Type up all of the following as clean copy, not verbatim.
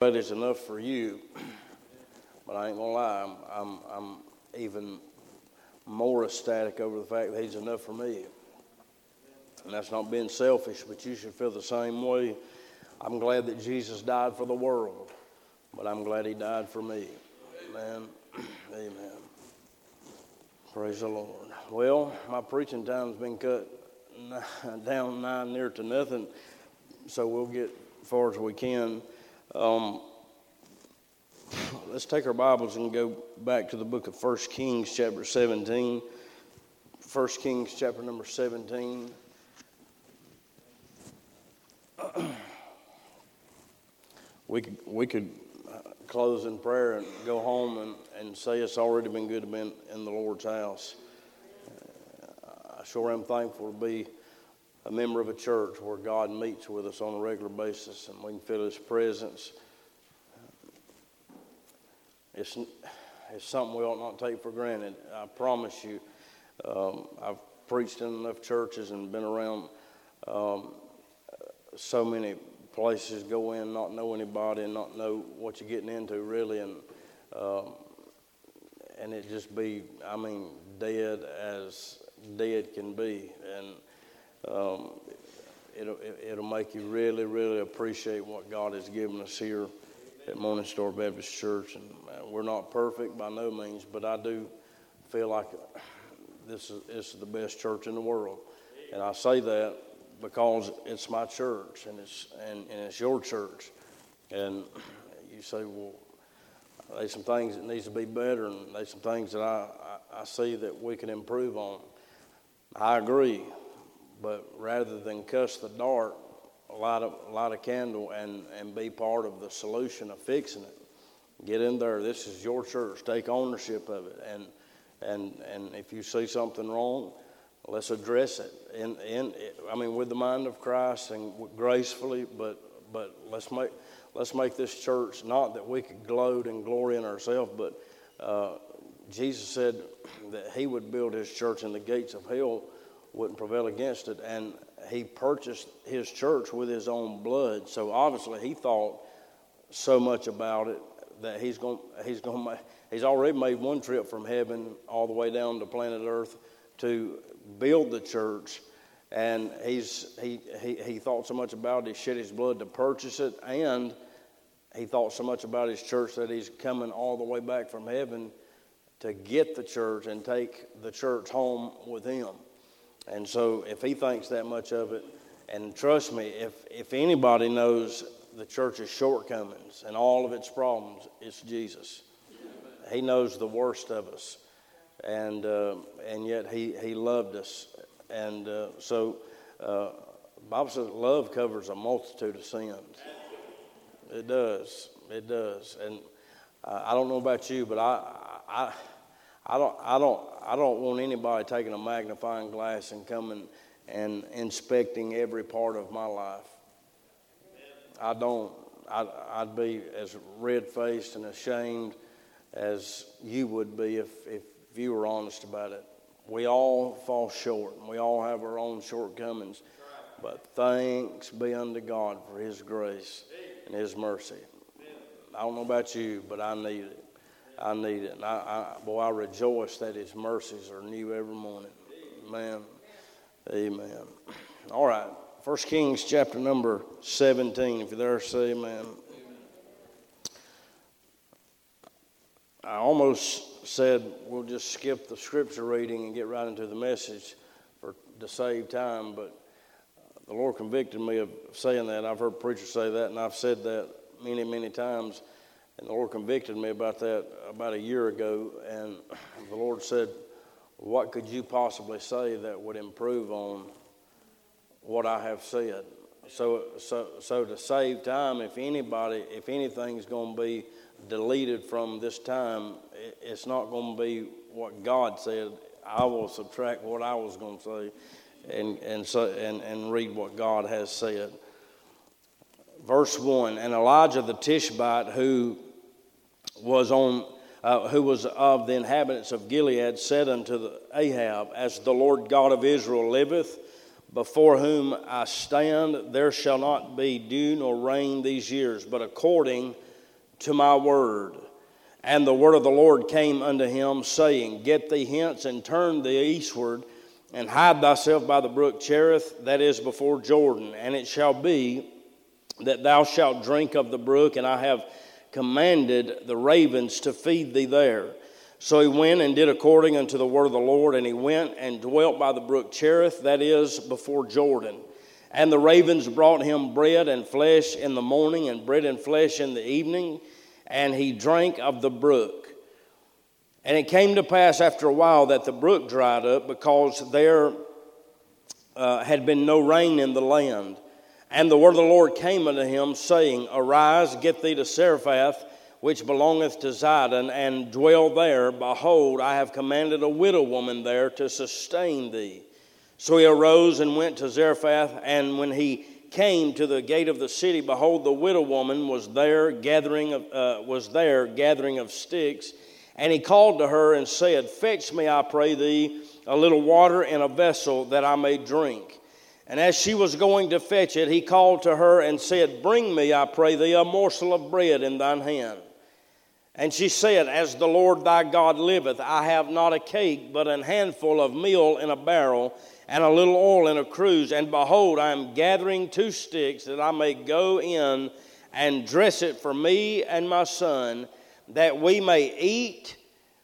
But it's enough for you. But I ain't gonna lie, I'm even more ecstatic over the fact that he's enough for me. And that's not being selfish, but you should feel the same way. I'm glad that Jesus died for the world, but I'm glad he died for me. Amen. Amen. Praise the Lord. Well, my preaching time's been cut down near to nothing, so we'll get as far as we can. Let's take our Bibles and go back to the book of 1 Kings chapter 17. 1 Kings chapter number 17. We could close in prayer and go home and say it's already been good to be in the Lord's house. I sure am thankful to be a member of a church where God meets with us on a regular basis and we can feel His presence. It's something we ought not take for granted. I promise you. I've preached in enough churches and been around so many places, go in, not know anybody and not know what you're getting into really, and it just be, dead as dead can be, and it'll make you really, really appreciate what God has given us here at Morning Star Baptist Church. And we're not perfect by no means, but I do feel like this is the best church in the world, and I say that because it's my church and it's your church. And you say, well, there's some things that needs to be better, and there's some things that I see that we can improve on. I agree, but rather than cuss the dart, light a candle and be part of the solution of fixing it. Get in there. This is your church. Take ownership of it. And if you see something wrong, let's address it with the mind of Christ and gracefully, but let's make this church, not that we could gloat and glory in ourselves, but Jesus said that He would build His church and the gates of hell wouldn't prevail against it, and He purchased His church with His own blood. So obviously He thought so much about it that He's already made one trip from heaven all the way down to planet Earth to build the church, and he thought so much about it, He shed His blood to purchase it, and He thought so much about His church that He's coming all the way back from heaven to get the church and take the church home with Him. And so if He thinks that much of it, and trust me, if anybody knows the church's shortcomings and all of its problems, it's Jesus. He knows the worst of us. And yet he loved us, and so the Bible says love covers a multitude of sins. It does, and I don't know about you, but I don't want anybody taking a magnifying glass and coming and inspecting every part of my life. I don't. I'd be as red-faced and ashamed as you would be if you were honest about it. We all fall short, and we all have our own shortcomings. But thanks be unto God for His grace and His mercy. I don't know about you, but I need it. I need it. And I rejoice that His mercies are new every morning. Amen. Amen. All right. 1 Kings chapter number 17. If you're there, say amen. I almost said we'll just skip the scripture reading and get right into the message to save time, but the Lord convicted me of saying that. I've heard preachers say that, and I've said that many, many times, and the Lord convicted me about that about a year ago, and the Lord said, what could you possibly say that would improve on what I have said? So to save time, if anything's going to be deleted from this time, it's not going to be what God said. I will subtract what I was going to say and read what God has said. Verse 1, and Elijah the Tishbite, who was of the inhabitants of Gilead, said unto Ahab, as the Lord God of Israel liveth, before whom I stand, there shall not be dew nor rain these years, but according to my word. And the word of the Lord came unto him, saying, Get thee hence, and turn thee eastward, and hide thyself by the brook Cherith, that is before Jordan. And it shall be that thou shalt drink of the brook, and I have commanded the ravens to feed thee there. So he went and did according unto the word of the Lord, and he went and dwelt by the brook Cherith, that is before Jordan. And the ravens brought him bread and flesh in the morning, and bread and flesh in the evening, and he drank of the brook. And it came to pass after a while that the brook dried up, because there had been no rain in the land. And the word of the Lord came unto him, saying, Arise, get thee to Zarephath, which belongeth to Zidon, and dwell there. Behold, I have commanded a widow woman there to sustain thee. So he arose and went to Zarephath, and when he came to the gate of the city, behold, the widow woman was there gathering of sticks. And he called to her and said, Fetch me, I pray thee, a little water in a vessel, that I may drink. And as she was going to fetch it, he called to her and said, Bring me, I pray thee, a morsel of bread in thine hand. And she said, As the Lord thy God liveth, I have not a cake, but an handful of meal in a barrel, and a little oil in a cruse. And behold, I am gathering 2 sticks, that I may go in and dress it for me and my son, that we may eat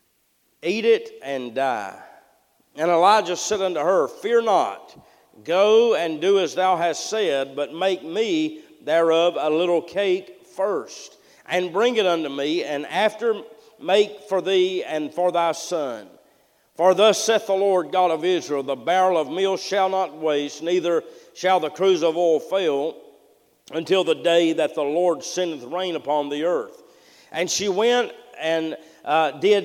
it, and die. And Elijah said unto her, Fear not, go and do as thou hast said, but make me thereof a little cake first, and bring it unto me, and after make for thee and for thy son. For thus saith the Lord God of Israel, The barrel of meal shall not waste, neither shall the cruse of oil fail, until the day that the Lord sendeth rain upon the earth. And she went and did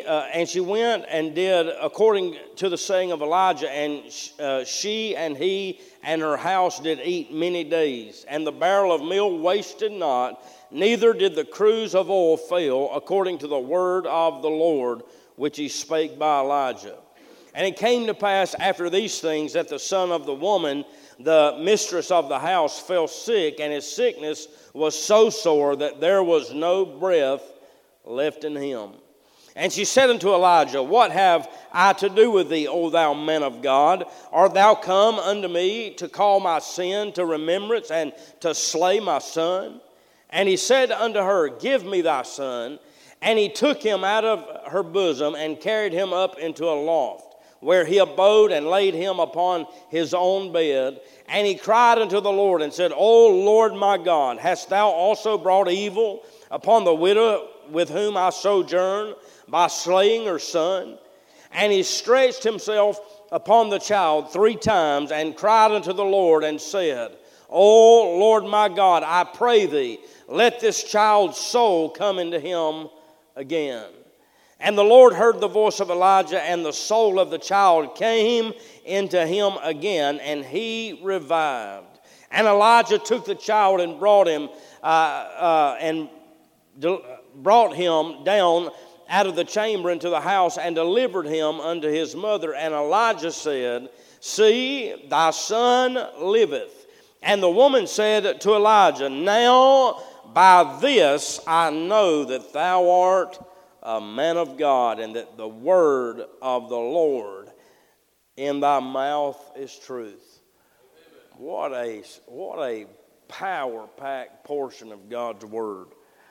according to the saying of Elijah, and she and he and her house did eat many days. And the barrel of meal wasted not, neither did the cruse of oil fail, according to the word of the Lord, which he spake by Elijah. And it came to pass after these things, that the son of the woman, the mistress of the house, fell sick, and his sickness was so sore that there was no breath left in him. And she said unto Elijah, What have I to do with thee, O thou man of God? Art thou come unto me to call my sin to remembrance, and to slay my son? And he said unto her, Give me thy son. And he took him out of her bosom, and carried him up into a loft, where he abode, and laid him upon his own bed. And he cried unto the Lord, and said, O Lord my God, hast thou also brought evil upon the widow with whom I sojourn, by slaying her son? And he stretched himself upon the child 3 times, and cried unto the Lord, and said, O Lord my God, I pray thee, let this child's soul come into him again. And the Lord heard the voice of Elijah, and the soul of the child came into him again, and he revived. And Elijah took the child and brought him down out of the chamber into the house, and delivered him unto his mother. And Elijah said, See, thy son liveth. And the woman said to Elijah, Now by this I know that thou art a man of God, and that the word of the Lord in thy mouth is truth. What a power-packed portion of God's word.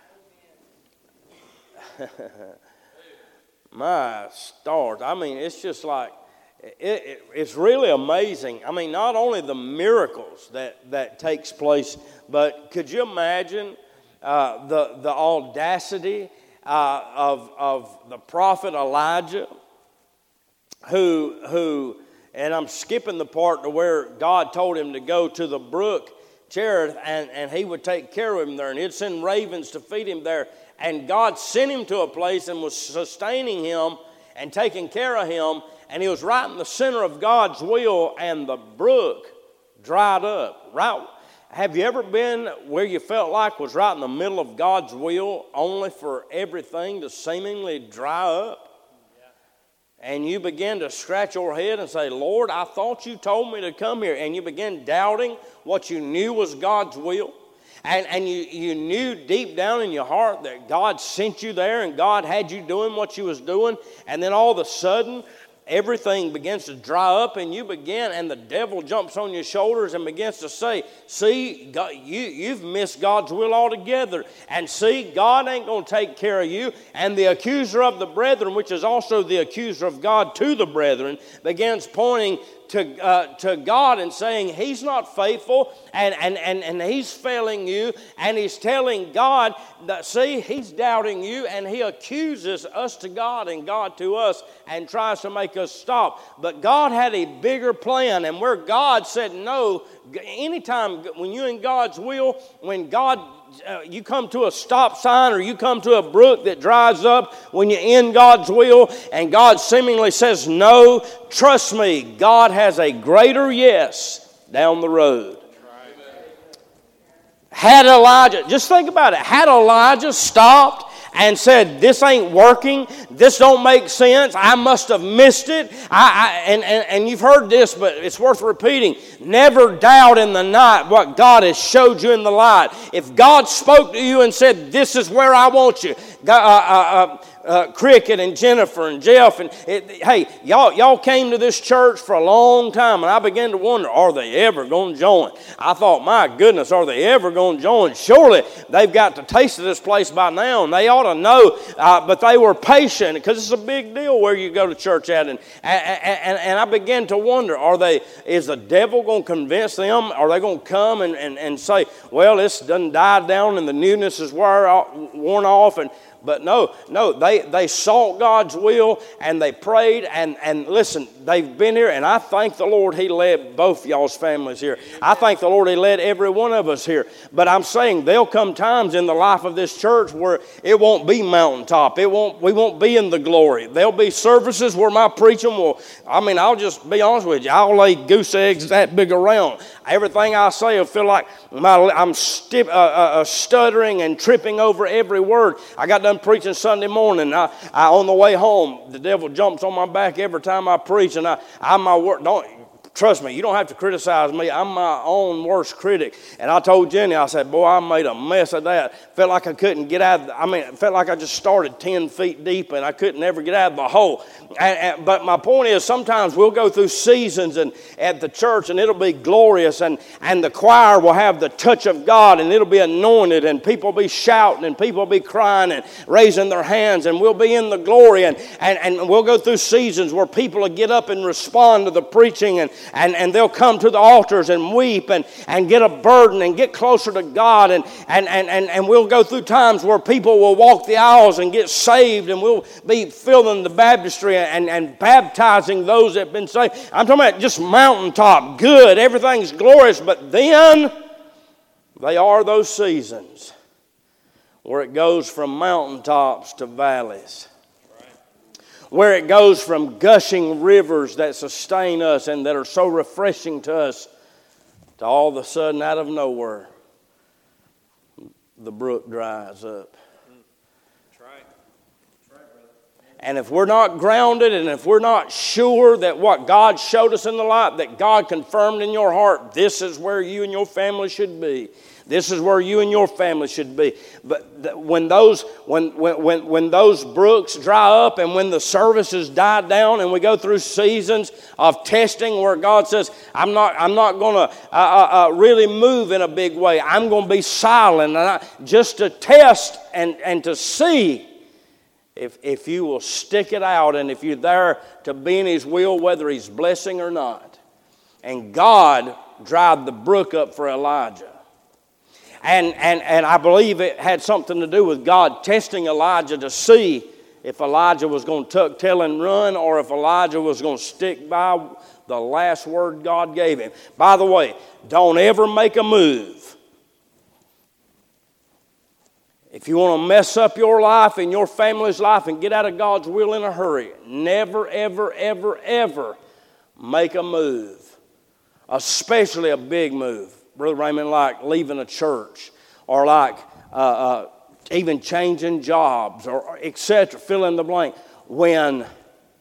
My stars. I mean, it's just like, it's really amazing. I mean, not only the miracles that takes place, but could you imagine the audacity of the prophet Elijah, who, and I'm skipping the part to where God told him to go to the brook Cherith, and he would take care of him there, and he'd send ravens to feed him there. And God sent him to a place and was sustaining him and taking care of him, and he was right in the center of God's will, and the brook dried up. Right? Have you ever been where you felt like was right in the middle of God's will, only for everything to seemingly dry up? And you begin to scratch your head and say, Lord, I thought you told me to come here. And you begin doubting what you knew was God's will. and you knew deep down in your heart that God sent you there and God had you doing what you was doing, and then all of a sudden everything begins to dry up and you begin, and the devil jumps on your shoulders and begins to say, see, God, you've missed God's will altogether, and see, God ain't going to take care of you, and the accuser of the brethren, which is also the accuser of God to the brethren, begins pointing to God and saying he's not faithful and he's failing you, and he's telling God that, see, he's doubting you, and he accuses us to God and God to us and tries to make us stop. But God had a bigger plan, and where God said no, anytime when you're in God's will, when God you come to a stop sign or you come to a brook that dries up, when you're in God's will and God seemingly says no, trust me, God has a greater yes down the road. Had Elijah, just think about it, had Elijah stopped and said, this ain't working, this don't make sense, I must have missed it, and you've heard this, but it's worth repeating, never doubt in the night what God has showed you in the light. If God spoke to you and said, this is where I want you, Cricket and Jennifer and Jeff, and hey, y'all came to this church for a long time, and I began to wonder, are they ever going to join? I thought, my goodness, are they ever going to join? Surely they've got to taste of this place by now, and they ought to know, but they were patient, because it's a big deal where you go to church at, and I began to wonder, is the devil going to convince them? Are they going to come and say, well, this doesn't die down and the newness is worn off, but no, they sought God's will and they prayed, and listen, they've been here, and I thank the Lord He led both y'all's families here. I thank the Lord He led every one of us here. But I'm saying there'll come times in the life of this church where it won't be mountaintop. We won't be in the glory. There'll be services where my preaching I'll just be honest with you, I'll lay goose eggs that big around. Everything I say will feel like I'm stuttering and tripping over every word. I got done preaching Sunday morning. I on the way home, the devil jumps on my back every time I preach, and I'm my word. Trust me, you don't have to criticize me. I'm my own worst critic. And I told Jenny, I said, boy, I made a mess of that. Felt like I couldn't get out it felt like I just started 10 feet deep and I couldn't ever get out of the hole. But my point is, sometimes we'll go through seasons at the church, and it'll be glorious, and the choir will have the touch of God, and it'll be anointed, and people will be shouting, and people will be crying and raising their hands, and we'll be in the glory, and we'll go through seasons where people will get up and respond to the preaching, and they'll come to the altars and weep and get a burden and get closer to God, and we'll go through times where people will walk the aisles and get saved, and we'll be filling the baptistry and baptizing those that have been saved. I'm talking about just mountaintop, good, everything's glorious, but then they are those seasons where it goes from mountaintops to valleys, where it goes from gushing rivers that sustain us and that are so refreshing to us, to all of a sudden, out of nowhere, the brook dries up. That's right. And if we're not grounded, and if we're not sure that what God showed us in the light, that God confirmed in your heart, this is where you and your family should be. This is where you and your family should be. But when those brooks dry up, and when the services die down, and we go through seasons of testing where God says, I'm not going to really move in a big way. I'm going to be silent, just to test and to see if you will stick it out, and if you're there to be in His will, whether He's blessing or not. And God dried the brook up for Elijah. And I believe it had something to do with God testing Elijah to see if Elijah was going to tuck tail and run, or if Elijah was going to stick by the last word God gave him. By the way, don't ever make a move. If you want to mess up your life and your family's life and get out of God's will in a hurry, never, ever, ever, ever make a move, especially a big move. Brother Raymond, like leaving a church, or like even changing jobs, or etc., fill in the blank, when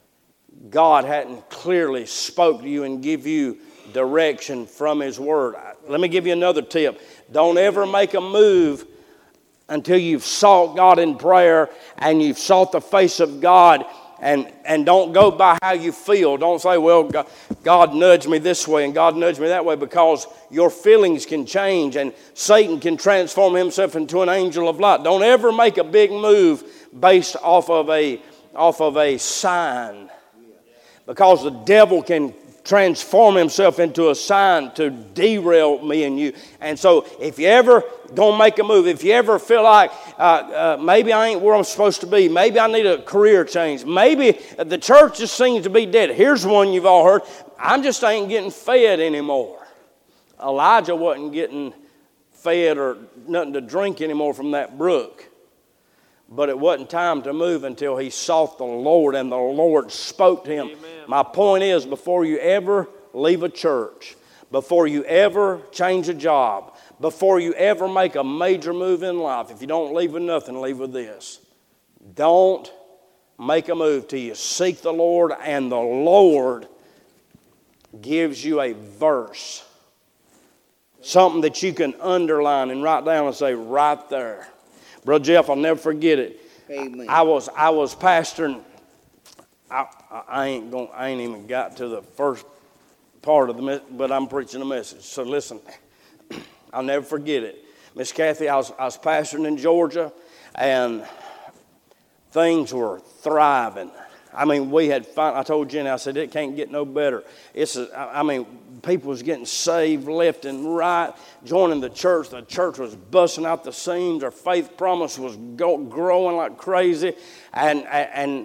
God hadn't clearly spoke to you and give you direction from His Word. Let me give you another tip. Don't ever make a move until you've sought God in prayer and you've sought the face of God. And don't go by how you feel. Don't say, well, God nudged me this way and God nudged me that way, because your feelings can change and Satan can transform himself into an angel of light. Don't ever make a big move based off of a sign, because the devil can transform himself into a sign to derail me and you. And so if you ever gonna make a move, if you ever feel like maybe I ain't where I'm supposed to be, maybe I need a career change, maybe the church just seems to be dead. Here's one you've all heard: I just ain't getting fed anymore. Elijah wasn't getting fed or nothing to drink anymore from that brook. But it wasn't time to move until he sought the Lord and the Lord spoke to him. Amen. My point is, before you ever leave a church, before you ever change a job, before you ever make a major move in life, if you don't leave with nothing, leave with this. Don't make a move till you seek the Lord and the Lord gives you a verse. Something that you can underline and write down and say, right there. Brother Jeff, I'll never forget it. Amen. I was pastoring. I ain't even got to the first part of the message, but I'm preaching a message. So listen, I'll never forget it. Miss Kathy, I was pastoring in Georgia, and things were thriving. I mean, I told Jenny, I said, it can't get no better. People was getting saved left and right, joining the church. The church was busting out the seams. Our faith promise was growing like crazy. And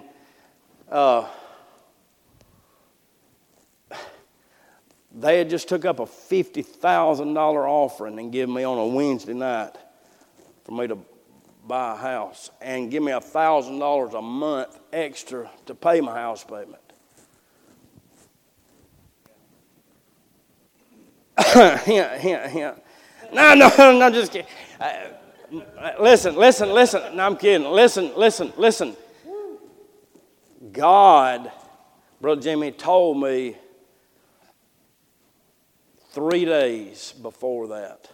they had just took up a $50,000 offering and given me on a Wednesday night for me to buy a house and give me $1,000 a month extra to pay my house payment. Yeah. No, just kidding. Listen. No, I'm kidding. Listen. God, Brother Jimmy, told me 3 days before that.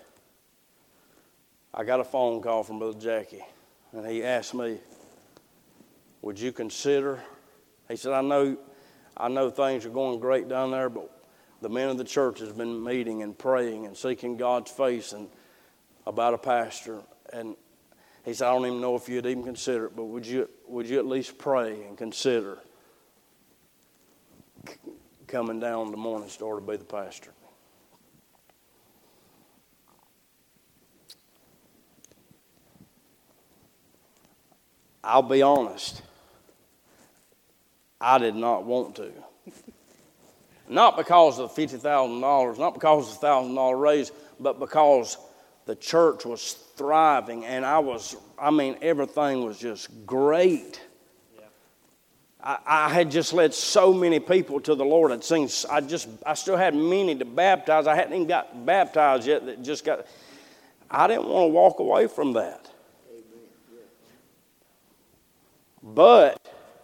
I got a phone call from Brother Jackie, and he asked me, would you consider? He said, I know things are going great down there, but the men of the church has been meeting and praying and seeking God's face and about a pastor. And he said, I don't even know if you'd even consider it, but would you at least pray and consider coming down to Morning Star to be the pastor? I'll be honest, I did not want to. Not because of the $50,000, not because of the $1,000 raise, but because the church was thriving and everything was just great. Yeah. I had just led so many people to the Lord. I still had many to baptize. I hadn't even got baptized yet. I didn't want to walk away from that. But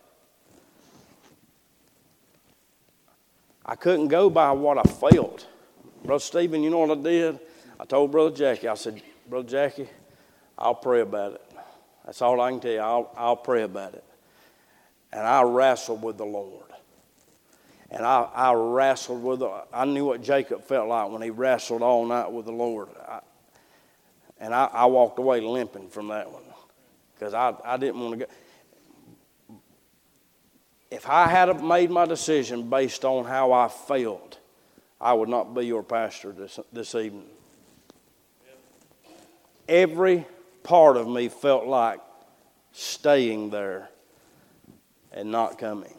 I couldn't go by what I felt. Brother Stephen, you know what I did? I told Brother Jackie, I said, Brother Jackie, I'll pray about it. That's all I can tell you. I'll pray about it. And I wrestled with the Lord. And I wrestled I knew what Jacob felt like when he wrestled all night with the Lord. I walked away limping from that one because I didn't want to go. If I had made my decision based on how I felt, I would not be your pastor this evening. Every part of me felt like staying there and not coming.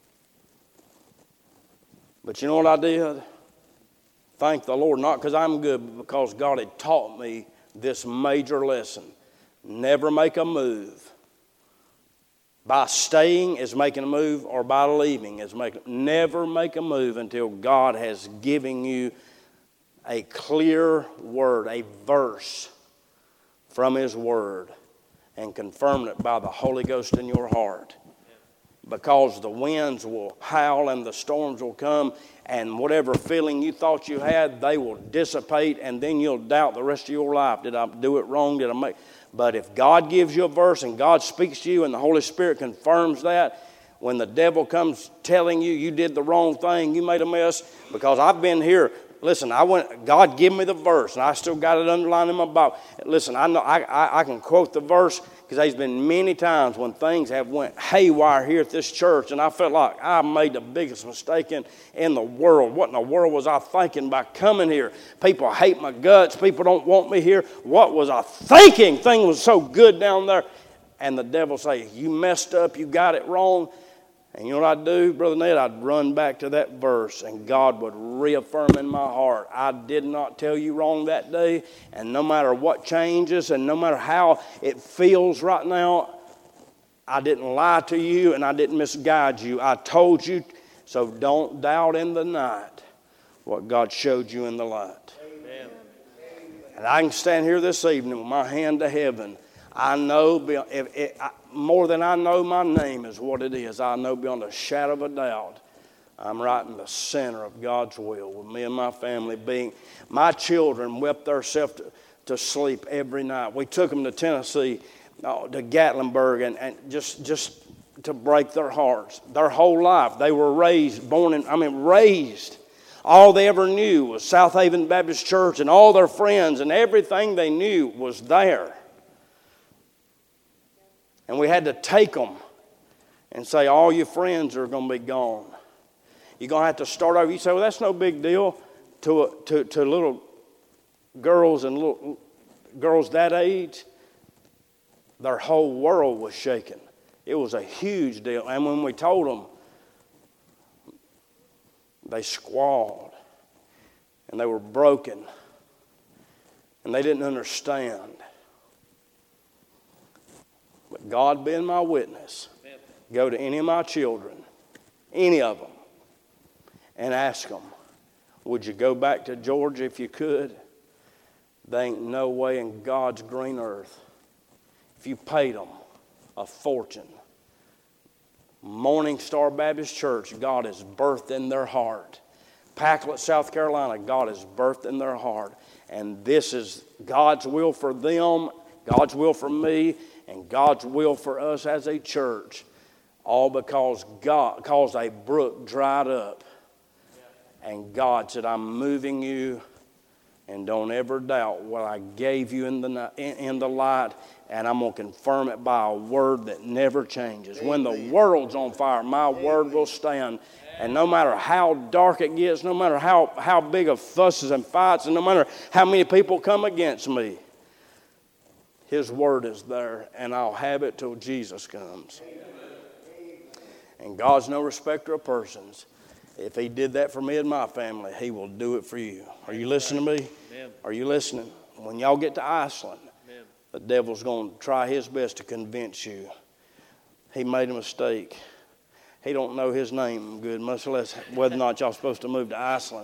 But you know what I did? Thank the Lord, not because I'm good, but because God had taught me this major lesson. Never make a move. By staying is making a move, or by leaving is making. Never make a move until God has given you a clear word, a verse from His Word, and confirmed it by the Holy Ghost in your heart. because the winds will howl and the storms will come, and whatever feeling you thought you had, they will dissipate, and then you'll doubt the rest of your life. Did I do it wrong? Did I make? But if God gives you a verse and God speaks to you and the Holy Spirit confirms that, when the devil comes telling you you did the wrong thing, you made a mess, because I've been here. Listen, God give me the verse, and I still got it underlined in my Bible. Listen, I know I can quote the verse, because there's been many times when things have went haywire here at this church, and I felt like I made the biggest mistake in the world. What in the world was I thinking by coming here? People hate my guts. People don't want me here. What was I thinking? Thing was so good down there. And the devil say, you messed up. You got it wrong. And you know what I'd do, Brother Ned? I'd run back to that verse, and God would reaffirm in my heart, I did not tell you wrong that day, and no matter what changes and no matter how it feels right now, I didn't lie to you and I didn't misguide you. I told you, so don't doubt in the night what God showed you in the light. Amen. And I can stand here this evening with my hand to heaven. I know, more than I know my name is what it is. I know beyond a shadow of a doubt, I'm right in the center of God's will, with me and my family being. My children wept themselves to sleep every night. We took them to Tennessee, to Gatlinburg, and just to break their hearts. Their whole life, they were raised. All they ever knew was South Haven Baptist Church, and all their friends and everything they knew was there. And we had to take them and say, all your friends are going to be gone. You're going to have to start over. You say, well, that's no big deal to little girls and little girls that age. Their whole world was shaken. It was a huge deal. And when we told them, they squalled. And they were broken. And they didn't understand. But God being my witness, go to any of my children, any of them, and ask them, would you go back to Georgia if you could? There ain't no way in God's green earth. If you paid them a fortune, Morning Star Baptist Church, God has birthed in their heart. Packlet, South Carolina, God has birthed in their heart. And this is God's will for them, God's will for me, and God's will for us as a church, all because a brook dried up. And God said, I'm moving you, and don't ever doubt what I gave you in the light, and I'm going to confirm it by a word that never changes. When the world's on fire, my word will stand. And no matter how dark it gets, no matter how big of fusses and fights, and no matter how many people come against me, His word is there, and I'll have it till Jesus comes. And God's no respecter of persons. If He did that for me and my family, He will do it for you. Are you listening to me? Amen. Are you listening? When y'all get to Iceland, amen, the devil's going to try his best to convince you he made a mistake. He don't know his name good, much less whether or not y'all supposed to move to Iceland.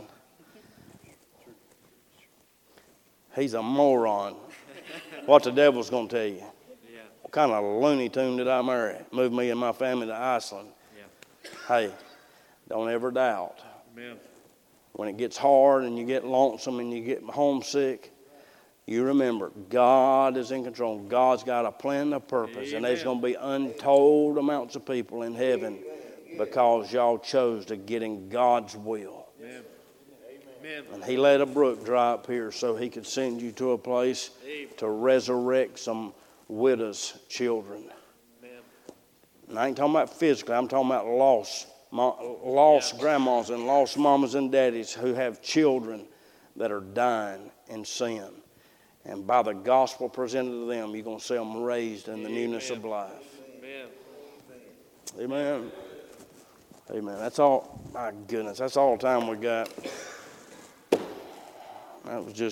He's a moron. What the devil's going to tell you. Yeah. What kind of Looney Tune did I marry? Move me and my family to Iceland. Yeah. Hey, don't ever doubt. Amen. When it gets hard and you get lonesome and you get homesick, you remember God is in control. God's got a plan and a purpose. Amen. And there's going to be untold amounts of people in heaven because y'all chose to get in God's will. Amen. And He let a brook dry up here so He could send you to a place to resurrect some widows' children. And I ain't talking about physically. I'm talking about lost grandmas and lost mamas and daddies who have children that are dying in sin. And by the gospel presented to them, you're going to see them raised in the newness of life. Amen. Amen. That's all. My goodness, that's all the time we got. That was just